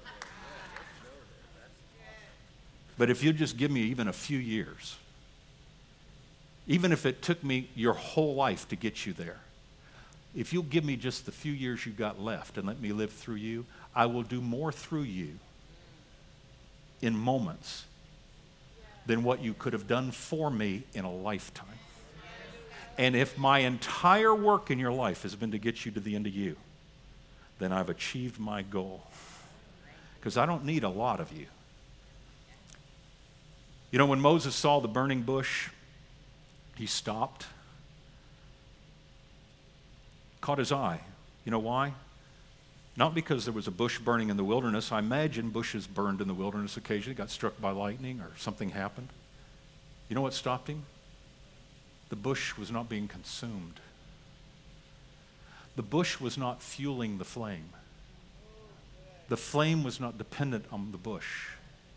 But if you just give me even a few years, even if it took me your whole life to get you there, if you'll give me just the few years you got left and let me live through you, I will do more through you in moments than what you could have done for me in a lifetime. And if my entire work in your life has been to get you to the end of you, then I've achieved my goal. Because I don't need a lot of you. You know, when Moses saw the burning bush, he stopped. Caught his eye. You know why? Not because there was a bush burning in the wilderness. I imagine bushes burned in the wilderness occasionally, got struck by lightning or something happened. You know what stopped him? The bush was not being consumed. The bush was not fueling the flame. The flame was not dependent on the bush.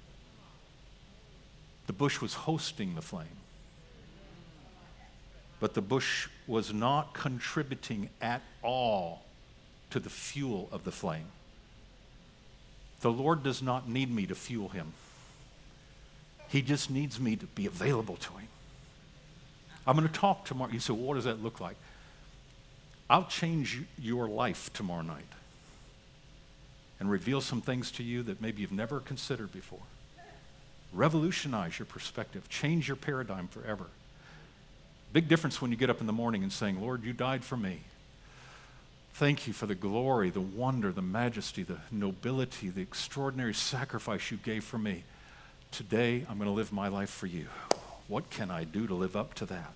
The bush was hosting the flame. But the bush was not contributing at all to the fuel of the flame. The Lord does not need me to fuel him. He just needs me to be available to him. I'm going to talk tomorrow. You say, well, what does that look like? I'll change your life tomorrow night and reveal some things to you that maybe you've never considered before. Revolutionize your perspective. Change your paradigm forever. Big difference when you get up in the morning and saying, Lord, you died for me. Thank you for the glory, the wonder, the majesty, the nobility, the extraordinary sacrifice you gave for me. Today, I'm going to live my life for you. What can I do to live up to that?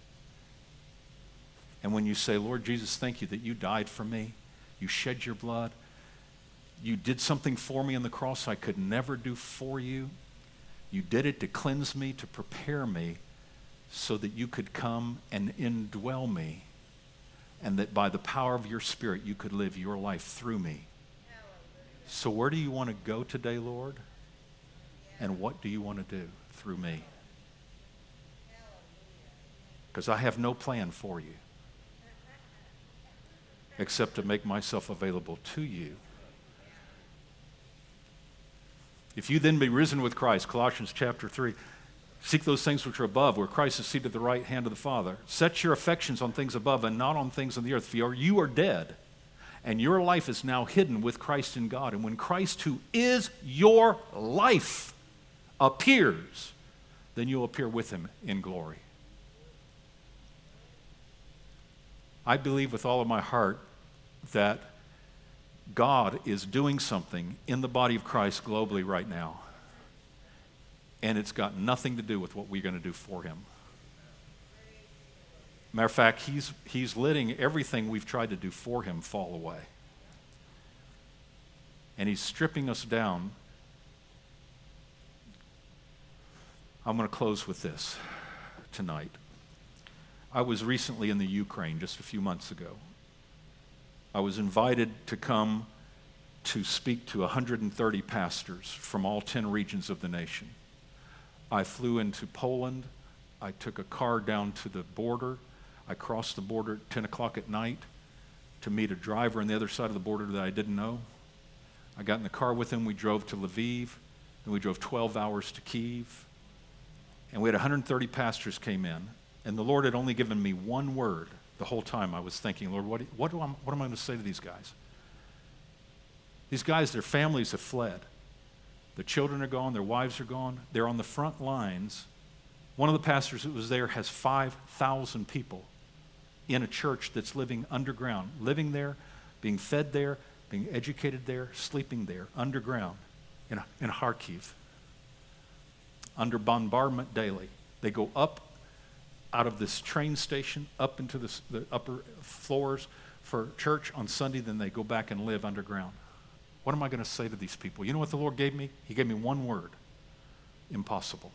And when you say, Lord Jesus, thank you that you died for me, you shed your blood, you did something for me on the cross I could never do for you. You did it to cleanse me, to prepare me, so that you could come and indwell me, and that by the power of your Spirit you could live your life through me. So where do you want to go today, Lord? And what do you want to do through me? Because I have no plan for you except to make myself available to you. If you then be risen with Christ, Colossians chapter 3, seek those things which are above, where Christ is seated at the right hand of the Father. Set your affections on things above and not on things on the earth, for you are dead, and your life is now hidden with Christ in God. And when Christ, who is your life, appears, then you'll appear with him in glory. I believe with all of my heart that God is doing something in the body of Christ globally right now. And it's got nothing to do with what we're going to do for him. Matter of fact, he's letting everything we've tried to do for him fall away. And he's stripping us down. I'm going to close with this tonight. I was recently in the Ukraine just a few months ago. I was invited to come to speak to 130 pastors from all 10 regions of the nation. I flew into Poland. I took a car down to the border. I crossed the border at 10 o'clock at night to meet a driver on the other side of the border that I didn't know. I got in the car with him. We drove to Lviv. Then we drove 12 hours to Kyiv. And we had 130 pastors came in. And the Lord had only given me one word the whole time. I was thinking, Lord, what am I going to say to these guys? These guys, their families have fled. Their children are gone. Their wives are gone. They're on the front lines. One of the pastors that was there has 5,000 people in a church that's living underground, living there, being fed there, being educated there, sleeping there, underground in Kharkiv, under bombardment daily. They go up out of this train station, up into the upper floors for church on Sunday, then they go back and live underground. What am I going to say to these people? You know what the Lord gave me? He gave me one word: impossible.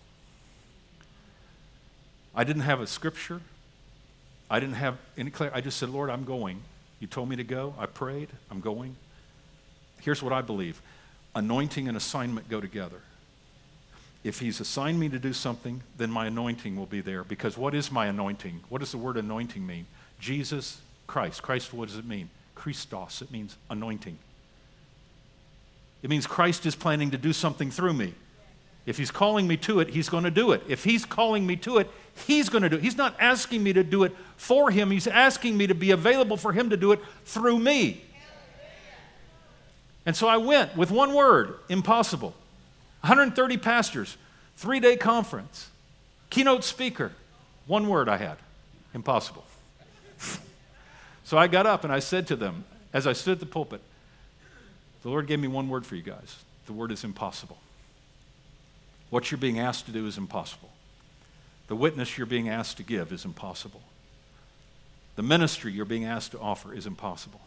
I didn't have a scripture. I didn't have any clarity. I just said, Lord, I'm going. You told me to go. I prayed. I'm going. Here's what I believe. Anointing and assignment go together. If he's assigned me to do something, then my anointing will be there. Because what is my anointing? What does the word anointing mean? Jesus Christ. Christ, what does it mean? Christos. It means anointing. It means Christ is planning to do something through me. If he's calling me to it, he's going to do it. If he's calling me to it, he's going to do it. He's not asking me to do it for him. He's asking me to be available for him to do it through me. And so I went with one word: impossible. 130 pastors, 3-day conference, keynote speaker. One word I had: impossible. So I got up and I said to them, as I stood at the pulpit, the Lord gave me one word for you guys. The word is impossible. What you're being asked to do is impossible. The witness you're being asked to give is impossible. The ministry you're being asked to offer is impossible.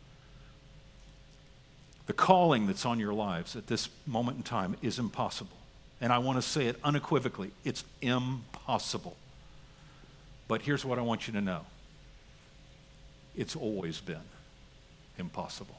The calling that's on your lives at this moment in time is impossible. And I want to say it unequivocally: it's impossible. But here's what I want you to know: it's always been impossible.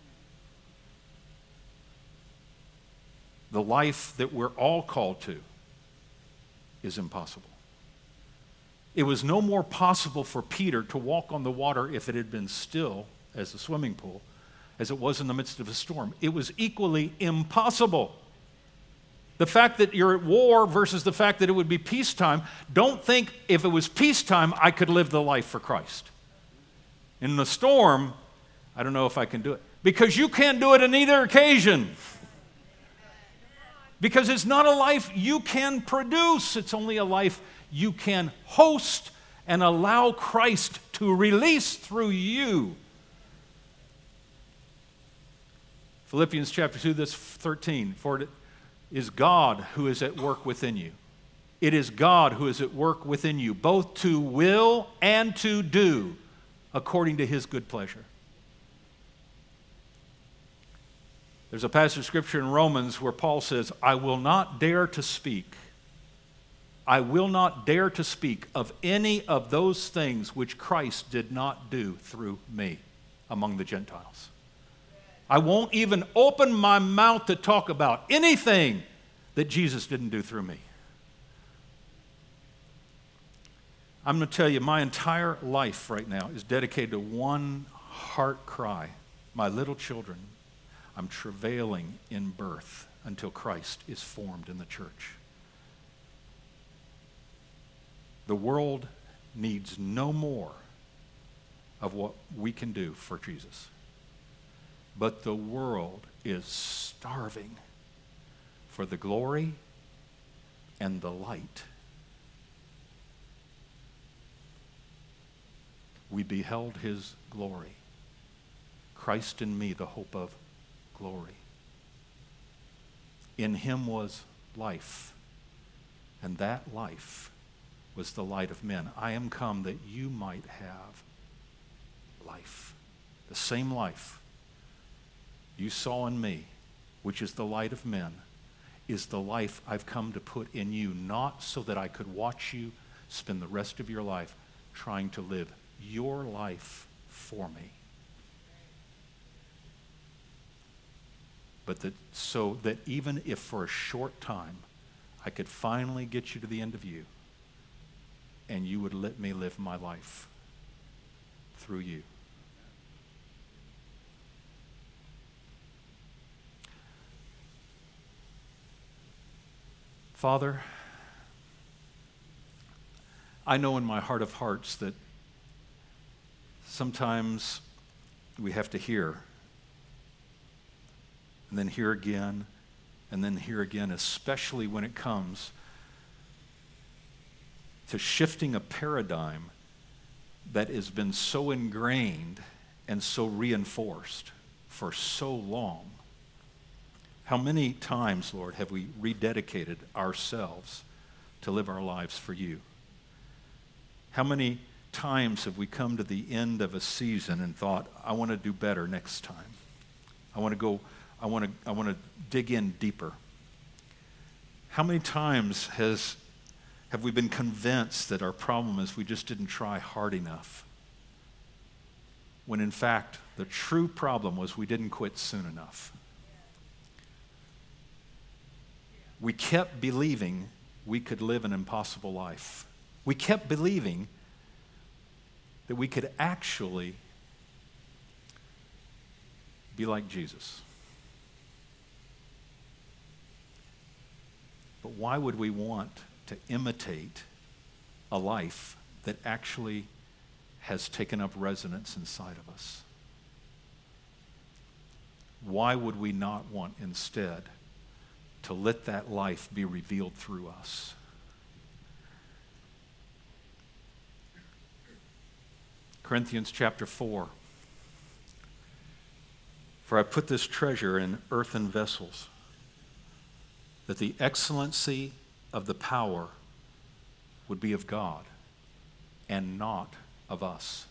The life that we're all called to is impossible. It was no more possible for Peter to walk on the water if it had been still as a swimming pool as it was in the midst of a storm. It was equally impossible. The fact that you're at war versus the fact that it would be peacetime, don't think if it was peacetime I could live the life for Christ. In the storm, I don't know if I can do it. Because you can't do it on either occasion. Because it's not a life you can produce. It's only a life you can host and allow Christ to release through you. Philippians chapter 2, verse 13. For it is God who is at work within you. It is God who is at work within you, both to will and to do according to his good pleasure. There's a passage of scripture in Romans where Paul says, I will not dare to speak. I will not dare to speak of any of those things which Christ did not do through me among the Gentiles. I won't even open my mouth to talk about anything that Jesus didn't do through me. I'm going to tell you, my entire life right now is dedicated to one heart cry. My little children, I'm travailing in birth until Christ is formed in the church. The world needs no more of what we can do for Jesus. But the world is starving for the glory and the light. We beheld his glory. Christ in me, the hope of glory. In him was life, and that life was the light of men. I am come that you might have life. The same life you saw in me, which is the light of men, is the life I've come to put in you, not so that I could watch you spend the rest of your life trying to live your life for me. But that so that even if for a short time I could finally get you to the end of you, and you would let me live my life through you. Father, I know in my heart of hearts that sometimes we have to hear, and then hear again, and then hear again, especially when it comes to shifting a paradigm that has been so ingrained and so reinforced for so long. How many times, Lord, have we rededicated ourselves to live our lives for you? How many times have we come to the end of a season and thought, I want to do better next time. I want to dig in deeper. How many times have we been convinced that our problem is we just didn't try hard enough? When in fact, the true problem was we didn't quit soon enough. We kept believing we could live an impossible life. We kept believing that we could actually be like Jesus. But why would we want to imitate a life that actually has taken up residence inside of us? Why would we not want instead to let that life be revealed through us? Corinthians chapter 4. For I put this treasure in earthen vessels, that the excellency of the power would be of God and not of us.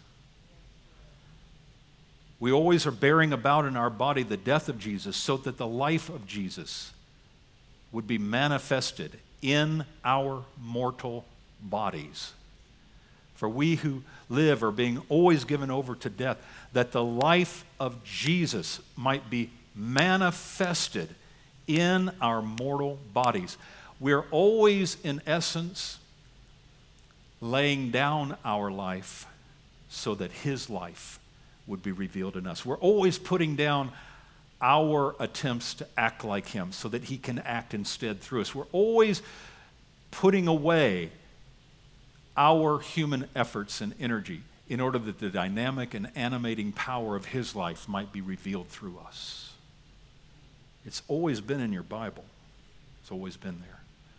We always are bearing about in our body the death of Jesus, so that the life of Jesus would be manifested in our mortal bodies. For we who live are being always given over to death, that the life of Jesus might be manifested in our mortal bodies. We're always, in essence, laying down our life so that his life would be revealed in us. We're always putting down our attempts to act like him so that he can act instead through us. We're always putting away our human efforts and energy in order that the dynamic and animating power of his life might be revealed through us. It's always been in your Bible. It's always been there.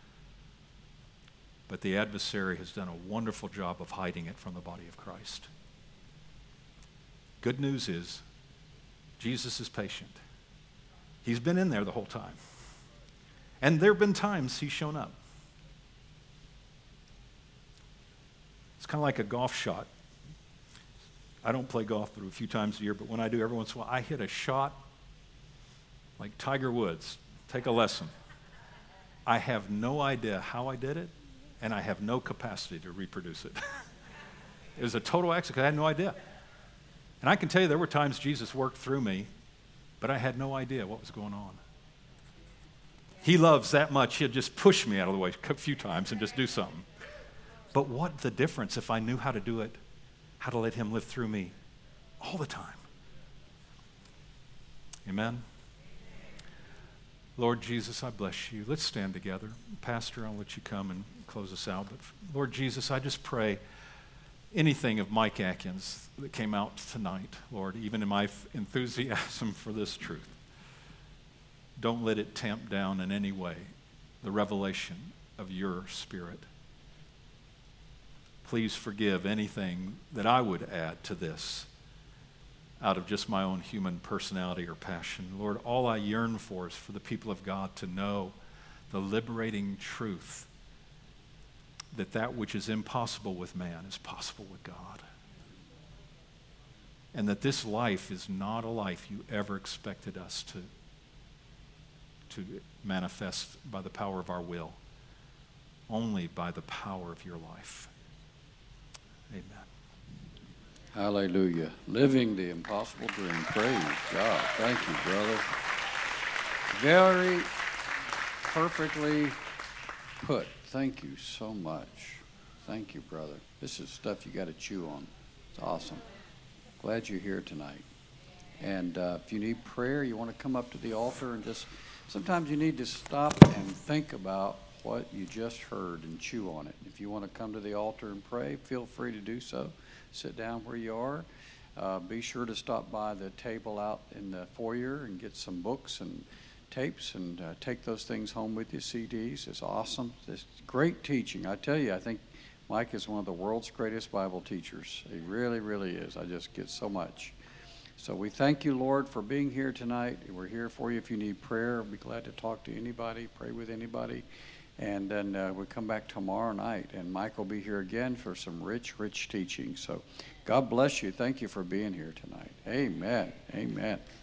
But the adversary has done a wonderful job of hiding it from the body of Christ. Good news is, Jesus is patient. He's been in there the whole time. And there have been times he's shown up. It's kind of like a golf shot. I don't play golf but a few times a year, but when I do, every once in a while, I hit a shot like Tiger Woods. Take a lesson. I have no idea how I did it, and I have no capacity to reproduce it. It was a total accident because I had no idea. And I can tell you there were times Jesus worked through me, but I had no idea what was going on. He loves that much, he'll just push me out of the way a few times and just do something. But what the difference if I knew how to do it, how to let him live through me all the time? Amen? Lord Jesus, I bless you. Let's stand together. Pastor, I'll let you come and close us out. But Lord Jesus, I just pray anything of Mike Atkins that came out tonight, Lord, even in my enthusiasm for this truth, don't let it tamp down in any way the revelation of your Spirit. Please forgive anything that I would add to this out of just my own human personality or passion. Lord, all I yearn for is for the people of God to know the liberating truth that that which is impossible with man is possible with God. And that this life is not a life you ever expected us to manifest by the power of our will, only by the power of your life. Amen. Hallelujah. Living the impossible dream. Praise God. Thank you, brother. Very perfectly put. Thank you so much. Thank you, brother. This is stuff you got to chew on. It's awesome. Glad you're here tonight. And if you need prayer, you want to come up to the altar and just, sometimes you need to stop and think about what you just heard and chew on it. If you want to come to the altar and pray, feel free to do so. Sit down where you are. Be sure to stop by the table out in the foyer and get some books and tapes and take those things home with you, CDs. It's awesome. It's great teaching. I tell you, I think Mike is one of the world's greatest Bible teachers. He really, really is. I just get so much. So we thank you, Lord, for being here tonight. We're here for you if you need prayer. We'll be glad to talk to anybody, pray with anybody. And then we come back tomorrow night, and Mike will be here again for some rich, rich teaching. So God bless you. Thank you for being here tonight. Amen. Amen.